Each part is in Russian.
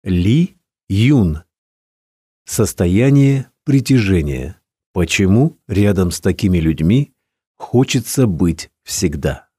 Ли Юн. Состояние притяжения. Почему рядом с такими людьми хочется быть всегда?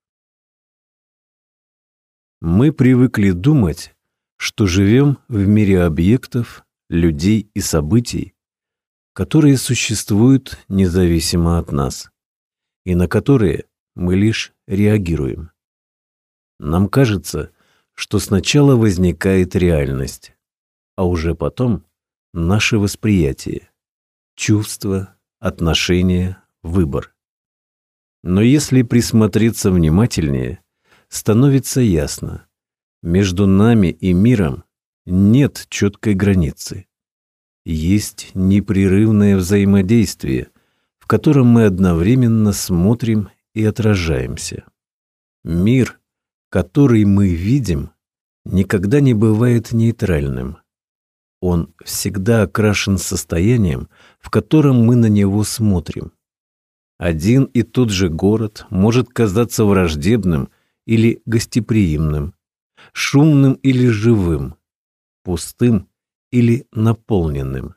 Мы привыкли думать, что живем в мире объектов, людей и событий, которые существуют независимо от нас, и на которые мы лишь реагируем. Нам кажется, что сначала возникает реальность, а уже потом наше восприятие, чувства, отношения, выбор. Но если присмотреться внимательнее, становится ясно, между нами и миром нет четкой границы. Есть непрерывное взаимодействие, в котором мы одновременно смотрим и отражаемся. Мир, который мы видим, никогда не бывает нейтральным. Он всегда окрашен состоянием, в котором мы на него смотрим. Один и тот же город может казаться враждебным или гостеприимным, шумным или живым, пустым или наполненным.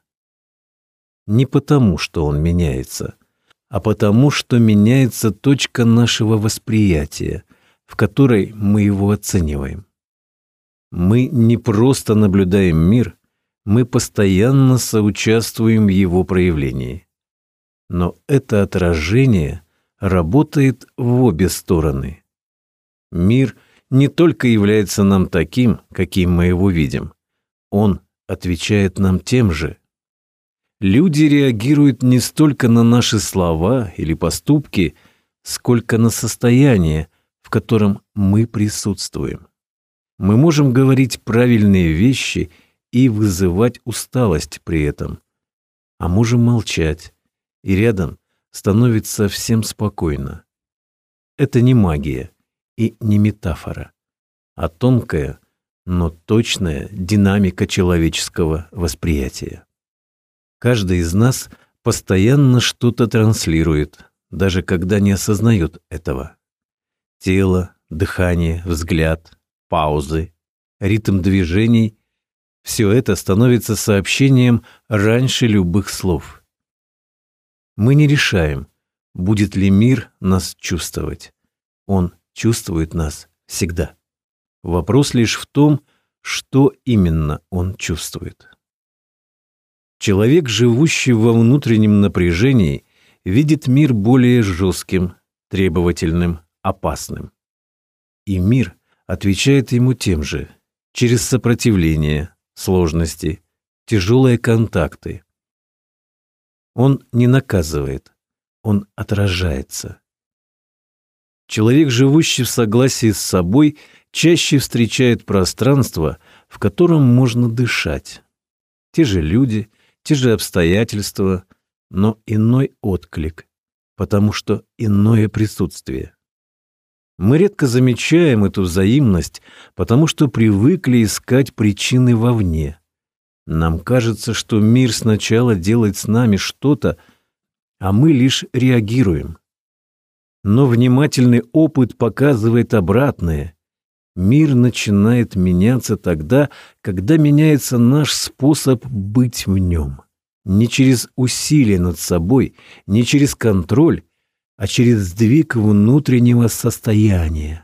Не потому, что он меняется, а потому, что меняется точка нашего восприятия, в которой мы его оцениваем. Мы не просто наблюдаем мир, мы постоянно соучаствуем в его проявлении. Но это отражение работает в обе стороны. Мир не только является нам таким, каким мы его видим, он отвечает нам тем же. Люди реагируют не столько на наши слова или поступки, сколько на состояние, в котором мы присутствуем. Мы можем говорить правильные вещи и вызывать усталость при этом, а можем молчать, и рядом становится всем спокойно. Это не магия и не метафора, а тонкая, но точная динамика человеческого восприятия. Каждый из нас постоянно что-то транслирует, даже когда не осознает этого. Тело, дыхание, взгляд, паузы, ритм движений — все это становится сообщением раньше любых слов. Мы не решаем, будет ли мир нас чувствовать. Он чувствует нас всегда. Вопрос лишь в том, что именно он чувствует. Человек, живущий во внутреннем напряжении, видит мир более жестким, требовательным, опасным. И мир отвечает ему тем же, через сопротивление, сложности, тяжелые контакты. Он не наказывает, он отражается. Человек, живущий в согласии с собой, чаще встречает пространство, в котором можно дышать. Те же люди, те же обстоятельства, но иной отклик, потому что иное присутствие. Мы редко замечаем эту взаимность, потому что привыкли искать причины вовне. Нам кажется, что мир сначала делает с нами что-то, а мы лишь реагируем. Но внимательный опыт показывает обратное. Мир начинает меняться тогда, когда меняется наш способ быть в нем. Не через усилие над собой, не через контроль, а через сдвиг внутреннего состояния.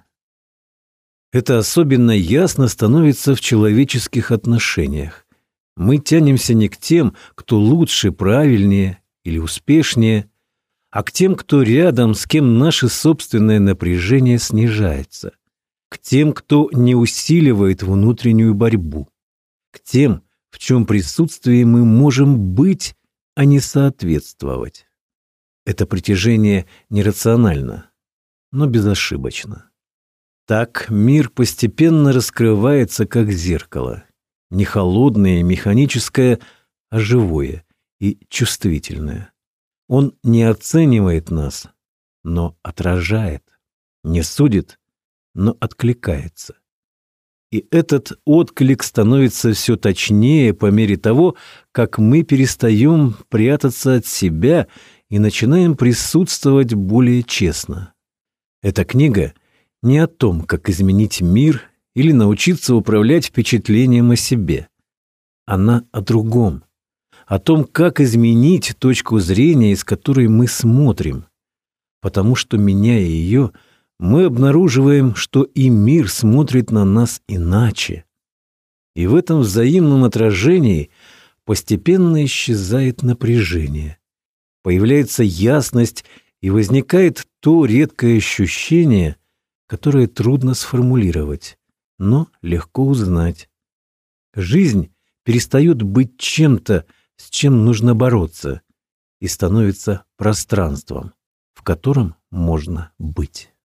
Это особенно ясно становится в человеческих отношениях. Мы тянемся не к тем, кто лучше, правильнее или успешнее, а к тем, кто рядом, с кем наше собственное напряжение снижается, к тем, кто не усиливает внутреннюю борьбу, к тем, в чем присутствии мы можем быть, а не соответствовать. Это притяжение нерационально, но безошибочно. Так мир постепенно раскрывается, как зеркало, не холодное, механическое, а живое и чувствительное. Он не оценивает нас, но отражает, не судит, но откликается. И этот отклик становится все точнее по мере того, как мы перестаем прятаться от себя и начинаем присутствовать более честно. Эта книга не о том, как изменить мир или научиться управлять впечатлением о себе. Она о другом, о том, как изменить точку зрения, из которой мы смотрим, потому что, меняя ее, мы обнаруживаем, что и мир смотрит на нас иначе. И в этом взаимном отражении постепенно исчезает напряжение, появляется ясность и возникает то редкое ощущение, которое трудно сформулировать, но легко узнать. Жизнь перестает быть чем-то, с чем нужно бороться, и становится пространством, в котором можно быть.